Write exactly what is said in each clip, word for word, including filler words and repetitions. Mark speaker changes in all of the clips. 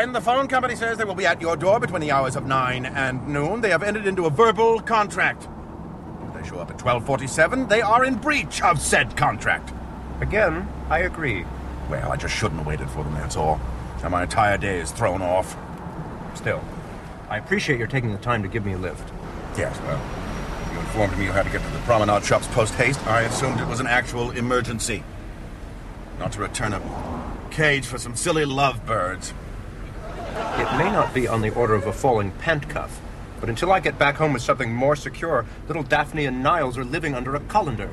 Speaker 1: When the phone company says they will be at your door between the hours of nine and noon, they have entered into a verbal contract. If they show up at twelve forty-seven, they are in breach of said contract.
Speaker 2: Again, I agree.
Speaker 1: Well, I just shouldn't have waited for them, that's all. And my entire day is thrown off.
Speaker 2: Still, I appreciate your taking the time to give me a lift.
Speaker 1: Yes, well, you informed me you had to get to the promenade shops post-haste. I assumed it was an actual emergency. Not to return a cage for some silly lovebirds.
Speaker 2: It may not be on the order of a falling pant cuff, but until I get back home with something more secure, little Daphne and Niles are living under a colander.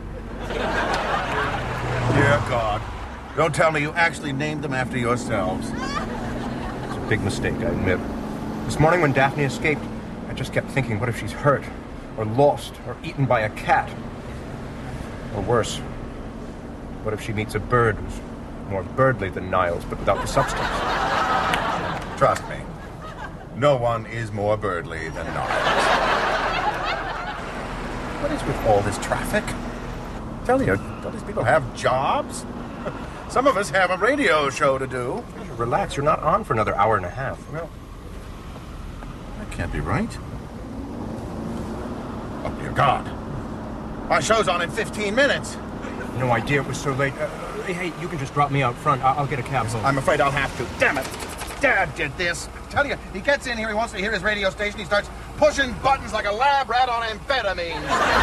Speaker 1: Dear God. Don't tell me you actually named them after yourselves.
Speaker 2: It's a big mistake, I admit. This morning when Daphne escaped, I just kept thinking, what if she's hurt, or lost, or eaten by a cat? Or worse, what if she meets a bird who's more birdly than Niles, but without the substance?
Speaker 1: Trust me, no one is more birdly than Niles. What is with all this traffic? Tell you, don't these people have jobs? Some of us have a radio show to do.
Speaker 2: Relax, you're not on for another hour and a half.
Speaker 1: Well, that can't be right. Oh, dear God. My show's on in fifteen minutes.
Speaker 2: No idea it was so late. Uh, hey, you can just drop me out front. I'll, I'll get a cab home.
Speaker 1: I'm afraid I'll have to. Damn it. Dad did this. I tell you, he gets in here, he wants to hear his radio station, he starts pushing buttons like a lab rat on amphetamine.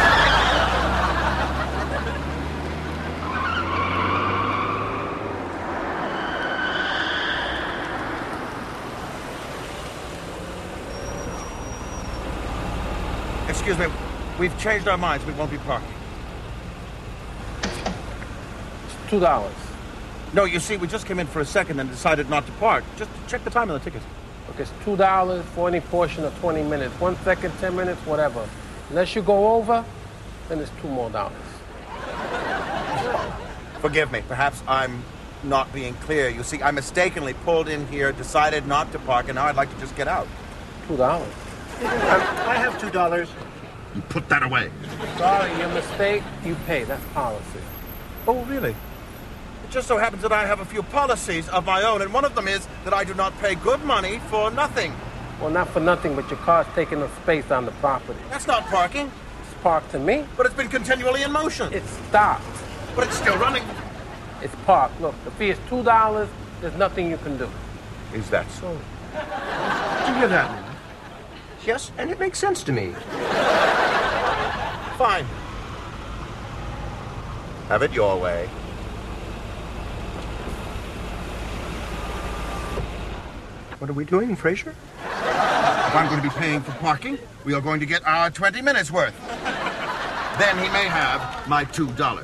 Speaker 1: Excuse me, we've changed our minds. We won't be parking.
Speaker 3: It's two dollars.
Speaker 1: No, you see, we just came in for a second and decided not to park. Just check the time on the ticket.
Speaker 3: Okay, it's two dollars for any portion of twenty minutes. One second, ten minutes, whatever. Unless you go over, then it's two more dollars.
Speaker 1: Forgive me. Perhaps I'm not being clear. You see, I mistakenly pulled in here, decided not to park, and now I'd like to just get out.
Speaker 3: Two dollars.
Speaker 1: I have two dollars. You put that away.
Speaker 3: Sorry, your mistake, you pay. That's policy.
Speaker 1: Oh, really? It just so happens that I have a few policies of my own, and one of them is that I do not pay good money for nothing.
Speaker 3: Well, not for nothing, but your car's taking up space on the property.
Speaker 1: That's not parking.
Speaker 3: It's parked to me.
Speaker 1: But it's been continually in motion.
Speaker 3: It's stopped.
Speaker 1: But it's still running.
Speaker 3: It's parked. Look, the fee is two dollars. There's nothing you can do.
Speaker 1: Is that so?
Speaker 2: Did you hear that? Yes, and it makes sense to me.
Speaker 1: Fine. Have it your way.
Speaker 2: What are we doing, Fraser?
Speaker 1: If I'm going to be paying for parking, we are going to get our twenty minutes worth. Then he may have my two dollars.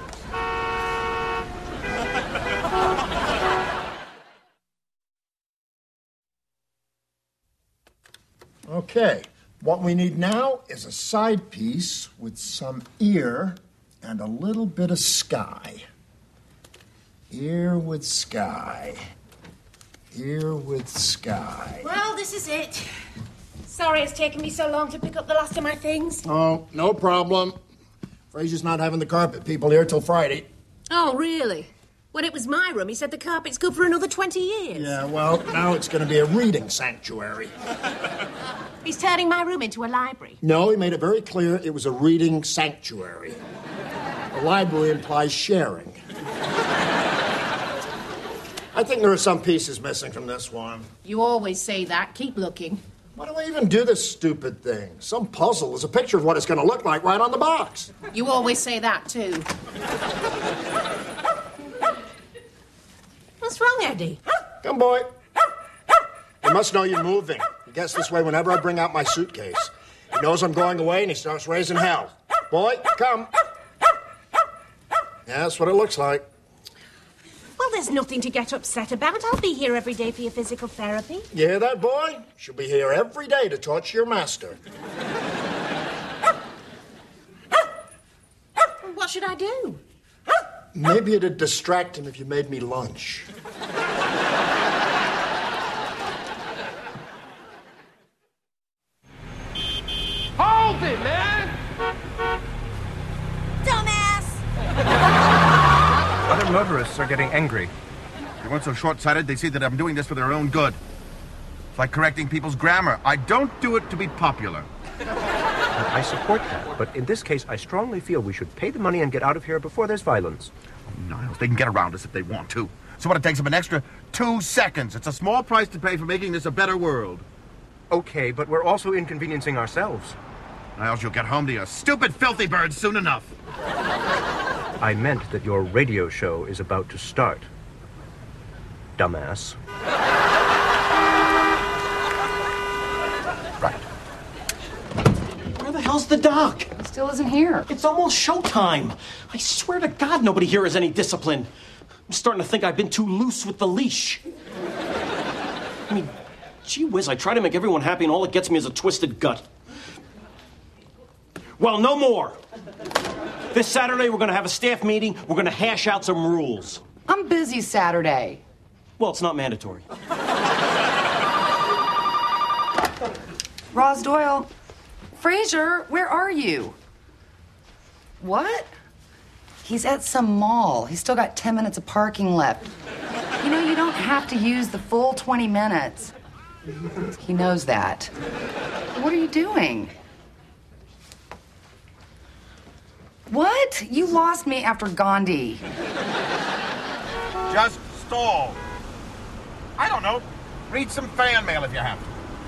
Speaker 4: Okay, what we need now is a side piece with some ear and a little bit of sky. Ear with sky. Ear with sky.
Speaker 5: Well, this is it. Sorry it's taken me so long to pick up the last of my things.
Speaker 4: Oh, no problem. Fraser's not having the carpet people here till Friday.
Speaker 5: Oh, really? When it was my room, he said the carpet's good for another twenty years.
Speaker 4: Yeah, well, now it's going to be a reading sanctuary.
Speaker 5: He's turning my room into a library.
Speaker 4: No, he made it very clear it was a reading sanctuary. A library implies sharing. I think there are some pieces missing from this one.
Speaker 5: You always say that. Keep looking.
Speaker 4: Why do I even do this stupid thing? Some puzzle is a picture of what it's going to look like right on the box.
Speaker 5: You always say that, too. What's wrong, Eddie?
Speaker 4: Come, boy. He must know you're moving. He gets this way whenever I bring out my suitcase. He knows I'm going away, and he starts raising hell. Boy, come. Yeah, that's what it looks like.
Speaker 5: Well, there's nothing to get upset about. I'll be here every day for your physical therapy.
Speaker 4: You hear that, boy? She'll be here every day to torture your master.
Speaker 5: What should I do?
Speaker 4: Maybe it'd distract him if you made me lunch.
Speaker 3: Hold it, man!
Speaker 5: Dumbass!
Speaker 2: Other motorists are getting angry.
Speaker 1: They weren't so short-sighted, they see that I'm doing this for their own good. It's like correcting people's grammar. I don't do it to be popular.
Speaker 2: I support that, but in this case, I strongly feel we should pay the money and get out of here before there's violence.
Speaker 1: Oh, Niles, they can get around us if they want to. So what, it takes them an extra two seconds. It's a small price to pay for making this a better world.
Speaker 2: Okay, but we're also inconveniencing ourselves.
Speaker 1: Niles, you'll get home to your stupid, filthy birds soon enough.
Speaker 2: I meant that your radio show is about to start. Dumbass.
Speaker 1: Right.
Speaker 6: Where the hell's the doc?
Speaker 7: Still isn't here.
Speaker 6: It's almost showtime. I swear to God, nobody here has any discipline. I'm starting to think I've been too loose with the leash. I mean, gee whiz, I try to make everyone happy and all it gets me is a twisted gut. Well, no more. This Saturday, we're going to have a staff meeting. We're going to hash out some rules.
Speaker 7: I'm busy Saturday.
Speaker 6: Well, it's not mandatory.
Speaker 7: Roz Doyle. Fraser, where are you? What? He's at some mall. He's still got ten minutes of parking left. You know, you don't have to use the full twenty minutes. He knows that. What are you doing? What? You lost me after Gandhi.
Speaker 1: Just stall. I don't know. Read some fan mail if you have to.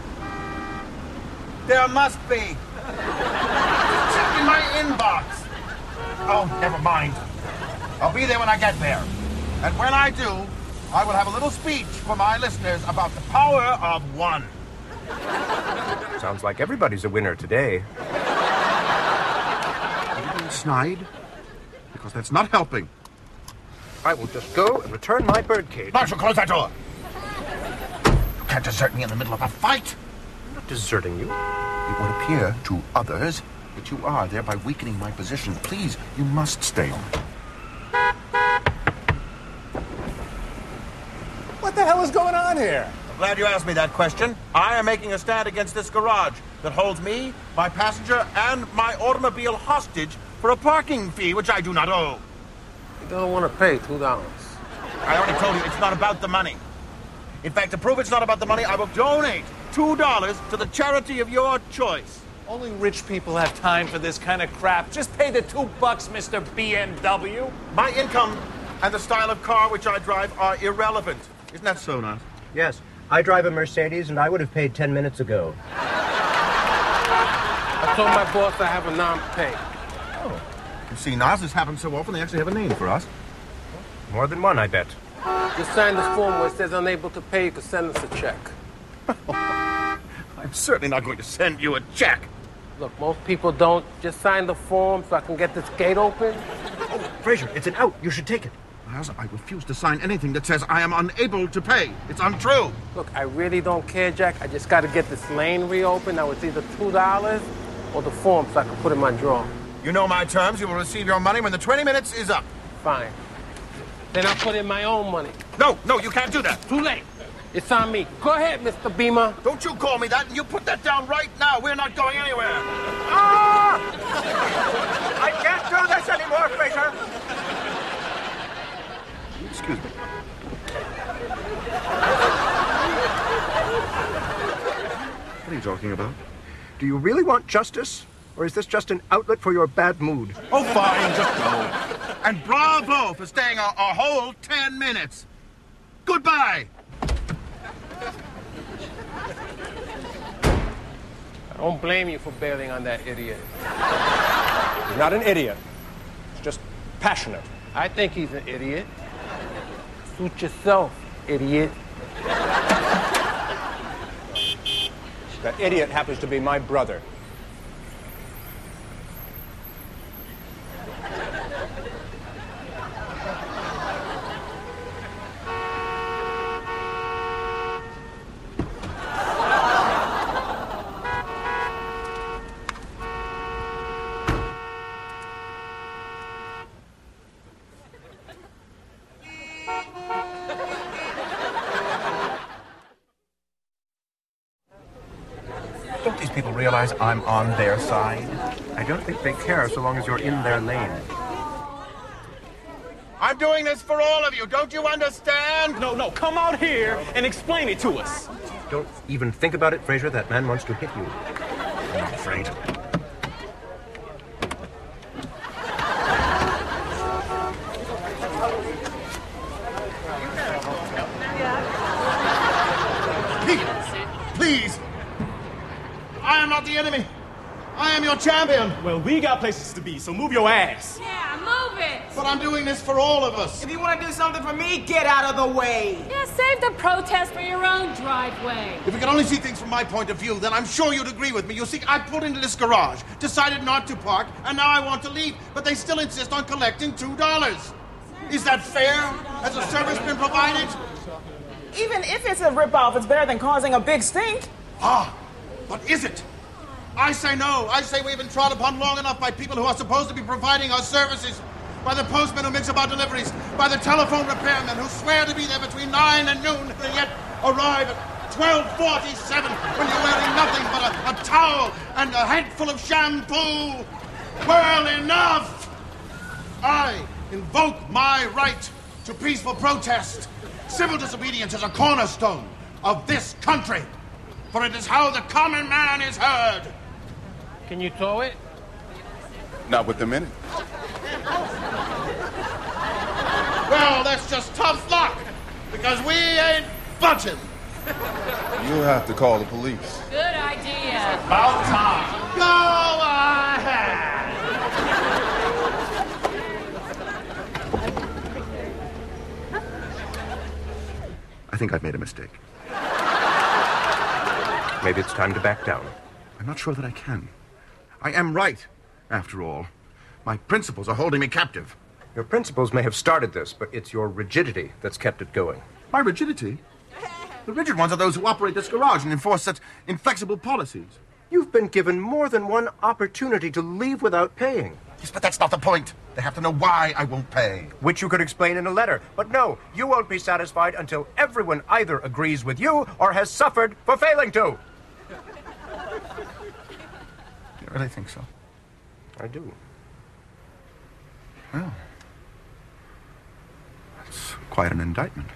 Speaker 1: There must be. Check in my inbox. Oh, never mind. I'll be there when I get there. And when I do, I will have a little speech for my listeners about the power of one.
Speaker 2: Sounds like everybody's a winner today.
Speaker 1: Are you being snide? Because that's not helping.
Speaker 2: I will just go and return my birdcage.
Speaker 1: Marshal, close that door. You can't desert me in the middle of a fight.
Speaker 2: I'm not deserting you.
Speaker 1: It would appear to others that you are, thereby weakening my position. Please, you must stay on.
Speaker 8: What the hell is going on here?
Speaker 1: I'm glad you asked me that question. I am making a stand against this garage that holds me, my passenger, and my automobile hostage for a parking fee which I do not owe.
Speaker 3: You don't want to pay two dollars.
Speaker 1: I already told you it's not about the money. In fact, to prove it's not about the money, I will donate two dollars to the charity of your choice.
Speaker 8: Only rich people have time for this kind of crap. Just pay the two bucks, Mister B M W.
Speaker 1: My income and the style of car which I drive are irrelevant. Isn't that so, Niles?
Speaker 2: Yes, I drive a Mercedes, and I would have paid ten minutes ago.
Speaker 3: I told my boss I have a non-pay.
Speaker 1: Oh. You see, Niles, this happens so often, they actually have a name for us.
Speaker 2: More than one, I bet.
Speaker 3: Just sign this form where it says unable to pay. You can send us a check.
Speaker 1: I'm certainly not going to send you a check.
Speaker 3: Look, most people don't. Just sign the form so I can get this gate open.
Speaker 2: Oh, Fraser, it's an out. You should take it.
Speaker 1: Niles, I refuse to sign anything that says I am unable to pay. It's untrue.
Speaker 3: Look, I really don't care, Jack. I just got to get this lane reopened. Now it's either two dollars or the form so I can put it in my drawer.
Speaker 1: You know my terms. You will receive your money when the twenty minutes is up.
Speaker 3: Fine. Then I'll put in my own money.
Speaker 1: No, no, you can't do that.
Speaker 3: Too late. It's on me. Go ahead, Mister Beamer.
Speaker 1: Don't you call me that, and you put that down right now. We're not going anywhere. Ah!
Speaker 2: I can't do this anymore, Fraser.
Speaker 1: Excuse me. What are you talking about?
Speaker 2: Do you really want justice? Or is this just an outlet for your bad mood?
Speaker 1: Oh, fine, just go. And bravo for staying a, a whole ten minutes. Goodbye.
Speaker 3: I don't blame you for bailing on that idiot.
Speaker 2: He's not an idiot. He's just passionate.
Speaker 3: I think he's an idiot. Suit yourself, idiot.
Speaker 2: That idiot happens to be my brother.
Speaker 1: Don't these people realize I'm on their side?
Speaker 2: I don't think they care so long as you're in their lane.
Speaker 1: I'm doing this for all of you. Don't you understand?
Speaker 8: No, no, come out here and explain it to us.
Speaker 2: Don't even think about it, Fraser. That man wants to hit you.
Speaker 1: I'm not afraid. Please! I am not the enemy. I am your champion.
Speaker 9: Well, we got places to be, so move your ass.
Speaker 10: Yeah, move it.
Speaker 1: But I'm doing this for all of us.
Speaker 11: If you want to do something for me, get out of the way.
Speaker 10: Yeah, save the protest for your own driveway.
Speaker 1: If we could only see things from my point of view, then I'm sure you'd agree with me. You see, I pulled into this garage, decided not to park, and now I want to leave, but they still insist on collecting two dollars. Is that fair? Has a service been provided?
Speaker 11: Even if it's a ripoff, it's better than causing a big stink.
Speaker 1: Ah, but is it? I say no. I say we've been trod upon long enough by people who are supposed to be providing our services. By the postman who makes up our deliveries. By the telephone repairmen who swear to be there between nine and noon and yet arrive at twelve forty-seven when you're wearing nothing but a, a towel and a handful of shampoo. Well, enough! I invoke my right to peaceful protest. Civil disobedience is a cornerstone of this country, for it is how the common man is heard.
Speaker 3: Can you tow it?
Speaker 12: Not with them in it.
Speaker 1: Well, that's just tough luck, because we ain't budging.
Speaker 12: You'll have to call the police.
Speaker 10: Good idea.
Speaker 1: About time. Go ahead.
Speaker 2: I think I've made a mistake. Maybe it's time to back down.
Speaker 1: I'm not sure that I can. I am right, after all. My principles are holding me captive.
Speaker 2: Your principles may have started this, but it's your rigidity that's kept it going.
Speaker 1: My rigidity? The rigid ones are those who operate this garage and enforce such inflexible policies.
Speaker 2: You've been given more than one opportunity to leave without paying.
Speaker 1: Yes, but that's not the point. They have to know why I won't pay.
Speaker 2: Which you could explain in a letter. But no, you won't be satisfied until everyone either agrees with you or has suffered for failing to.
Speaker 1: You really think so?
Speaker 2: I do.
Speaker 1: Well, that's quite an indictment.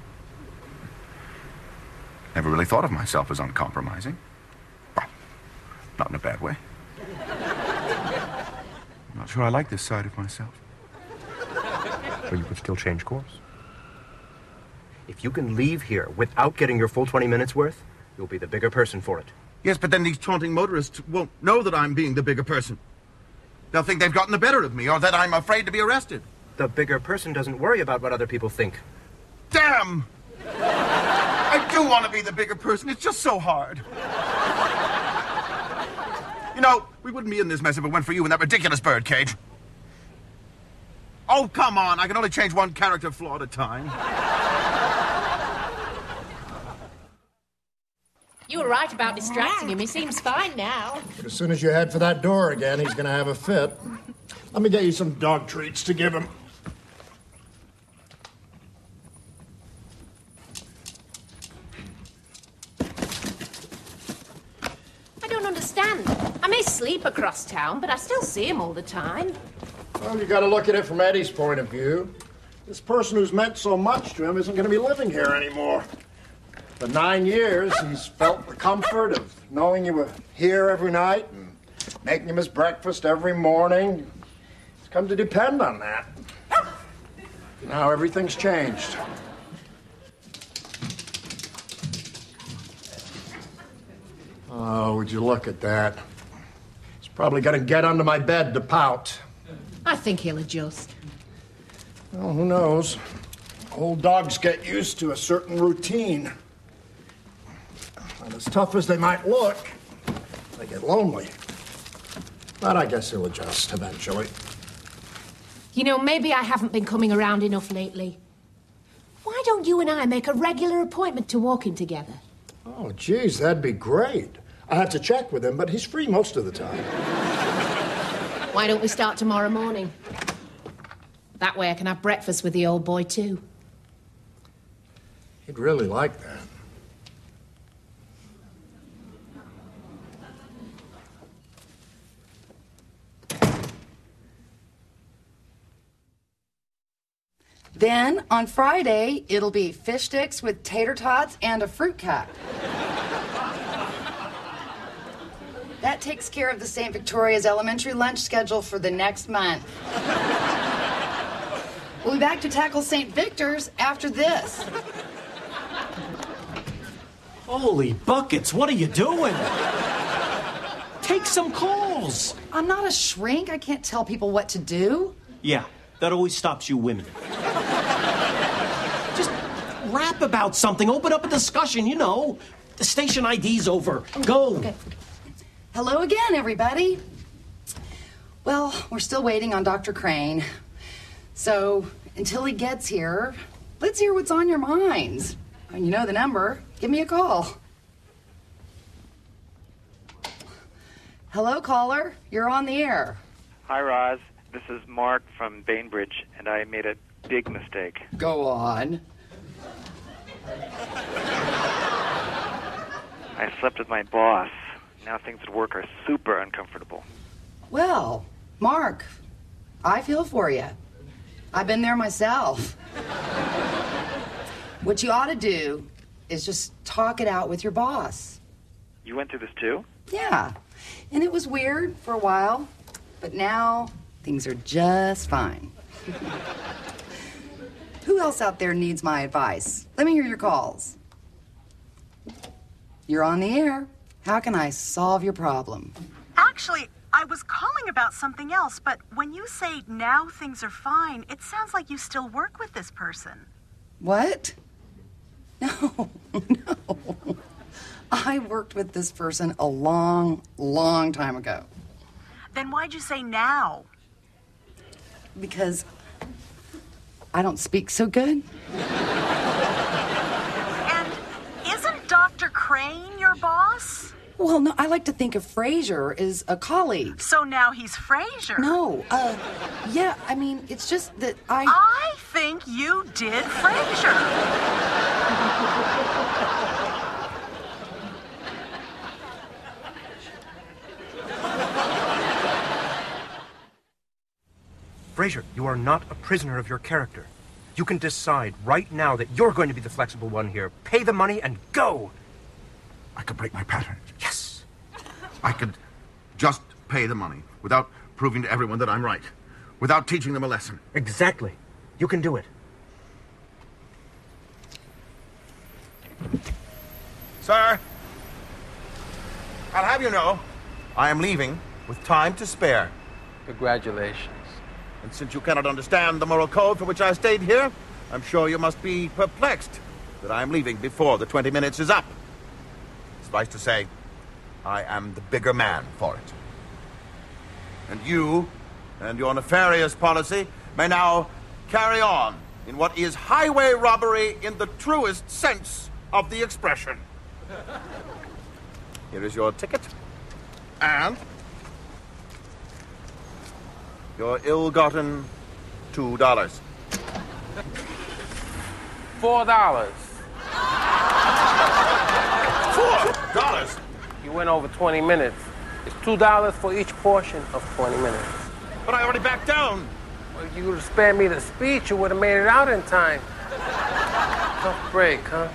Speaker 1: Never really thought of myself as uncompromising. Well, not in a bad way. I'm not sure I like this side of myself.
Speaker 2: Well, you could still change course. If you can leave here without getting your full twenty minutes worth, you'll be the bigger person for it.
Speaker 1: Yes, but then these taunting motorists won't know that I'm being the bigger person. They'll think they've gotten the better of me, or that I'm afraid to be arrested.
Speaker 2: The bigger person doesn't worry about what other people think.
Speaker 1: Damn! I do want to be the bigger person. It's just so hard. You know, we wouldn't be in this mess if it weren't for you in that ridiculous birdcage. Oh, come on. I can only change one character flaw at a time.
Speaker 5: You were right about distracting him. He seems fine now.
Speaker 4: As soon as you head for that door again, he's going to have a fit. Let me get you some dog treats to give him.
Speaker 5: I don't understand. I may sleep across town, but I still see him all the time.
Speaker 4: Well, you got to look at it from Eddie's point of view. This person who's meant so much to him isn't going to be living here anymore. For nine years, he's felt the comfort of knowing you were here every night and making him his breakfast every morning. He's come to depend on that. Now everything's changed. Oh, would you look at that? He's probably going to get under my bed to pout.
Speaker 5: I think he'll adjust.
Speaker 4: Well, who knows? Old dogs get used to a certain routine. And as tough as they might look, they get lonely. But I guess he'll adjust eventually.
Speaker 5: You know, maybe I haven't been coming around enough lately. Why don't you and I make a regular appointment to walk in together?
Speaker 4: Oh, geez, that'd be great. I have to check with him, but he's free most of the time.
Speaker 5: Why don't we start tomorrow morning? That way I can have breakfast with the old boy, too.
Speaker 4: He'd really like that.
Speaker 7: Then, on Friday, it'll be fish sticks with tater tots and a fruit cap. takes care of the Saint Victoria's elementary lunch schedule for the next month. We'll be back to tackle Saint Victor's after this.
Speaker 6: Holy buckets, what are you doing? Take some calls.
Speaker 7: I'm not a shrink. I can't tell people what to do.
Speaker 6: Yeah, that always stops you women. Just rap about something. Open up a discussion, you know. The station I D's over. Go.
Speaker 7: Okay. Hello again, everybody. Well, we're still waiting on Doctor Crane. So, until he gets here, let's hear what's on your minds. You know the number. Give me a call. Hello, caller. You're on the air.
Speaker 13: Hi, Roz. This is Mark from Bainbridge, and I made a big mistake.
Speaker 7: Go on.
Speaker 13: I slept with my boss. Now things at work are super uncomfortable.
Speaker 7: Well, Mark, I feel for you. I've been there myself. What you ought to do is just talk it out with your boss.
Speaker 13: You went through this too?
Speaker 7: Yeah, and it was weird for a while, but now things are just fine. Who else out there needs my advice? Let me hear your calls. You're on the air. How can I solve your problem?
Speaker 14: Actually, I was calling about something else, but when you say now things are fine, it sounds like you still work with this person.
Speaker 7: What? No, no. I worked with this person a long, long time ago.
Speaker 14: Then why'd you say now?
Speaker 7: Because I don't speak so good.
Speaker 14: And isn't Doctor Crane your boss?
Speaker 7: Well, no, I like to think of Fraser as a colleague.
Speaker 14: So now he's Fraser?
Speaker 7: No, uh, yeah, I mean, it's just that I...
Speaker 14: I think you did Fraser.
Speaker 2: Fraser, you are not a prisoner of your character. You can decide right now that you're going to be the flexible one here. Pay the money and go!
Speaker 1: I could break my pattern. Yes. I could just pay the money without proving to everyone that I'm right. Without teaching them a lesson.
Speaker 2: Exactly. You can do it.
Speaker 1: Sir, I'll have you know, I am leaving with time to spare.
Speaker 3: Congratulations.
Speaker 1: And since you cannot understand the moral code for which I stayed here, I'm sure you must be perplexed that I am leaving before the twenty minutes is up. Suffice to say, I am the bigger man for it. And you and your nefarious policy may now carry on in what is highway robbery in the truest sense of the expression. Here is your ticket. And your ill-gotten two dollars.
Speaker 3: Four dollars.
Speaker 1: Four dollars?
Speaker 3: You went over twenty minutes. It's two dollars for each portion of twenty minutes.
Speaker 1: But I already backed down.
Speaker 3: Well, you would have spared me the speech, you would have made it out in time. Tough break, huh?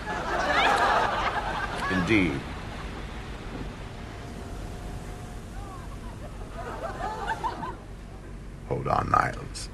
Speaker 1: Indeed. Hold on, Niles.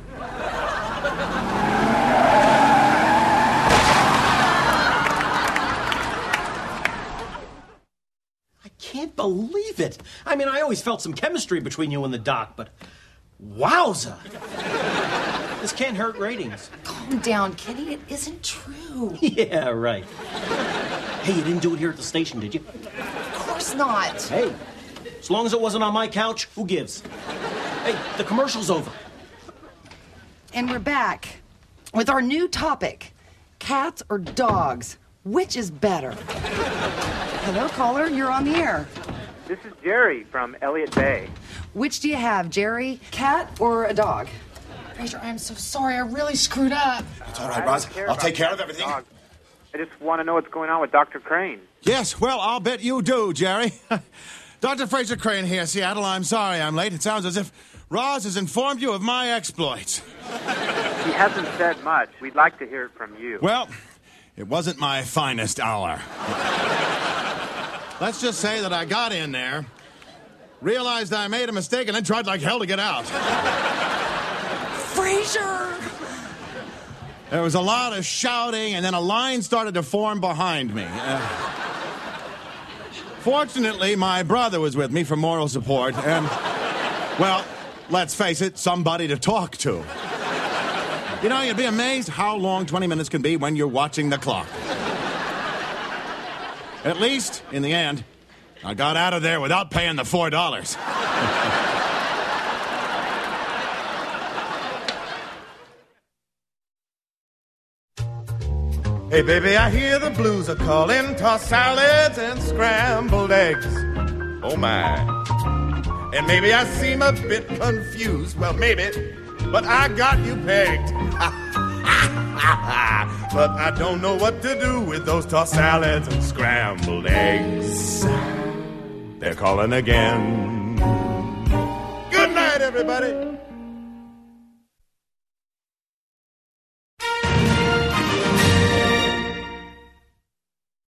Speaker 6: I can't believe it. I mean, I always felt some chemistry between you and the doc, but wowza. This can't hurt ratings.
Speaker 7: Calm down, Kitty. It isn't true.
Speaker 6: Yeah, right. Hey, you didn't do it here at the station, did you?
Speaker 7: Of course not.
Speaker 6: Hey, as long as it wasn't on my couch, who gives? Hey, the commercial's over.
Speaker 7: And we're back with our new topic, cats or dogs? Which is better? Hello, caller. You're on the air.
Speaker 13: This is Jerry from Elliott Bay.
Speaker 7: Which do you have, Jerry? Cat or a dog? Fraser, I'm so sorry. I really screwed up.
Speaker 1: It's all right, Roz. I'll take care of everything.
Speaker 13: Dog. I just want to know what's going on with Doctor Crane.
Speaker 15: Yes, well, I'll bet you do, Jerry. Doctor Fraser Crane here, Seattle. I'm sorry I'm late. It sounds as if Roz has informed you of my exploits.
Speaker 13: He hasn't said much. We'd like to hear it from you.
Speaker 15: Well, it wasn't my finest hour. Let's just say that I got in there, realized I made a mistake, and then tried like hell to get out.
Speaker 7: Frasier!
Speaker 15: There was a lot of shouting, and then a line started to form behind me. Uh, fortunately, my brother was with me for moral support, and, well, let's face it, somebody to talk to. You know, you'd be amazed how long twenty minutes can be when you're watching the clock. At least, in the end, I got out of there without paying the four dollars.
Speaker 16: Hey, baby, I hear the blues are calling, tossed salads and scrambled eggs. Oh, my. And maybe I seem a bit confused. Well, maybe, but I got you pegged. But I don't know what to do with those tossed salads and scrambled eggs. They're calling again. Good night, everybody.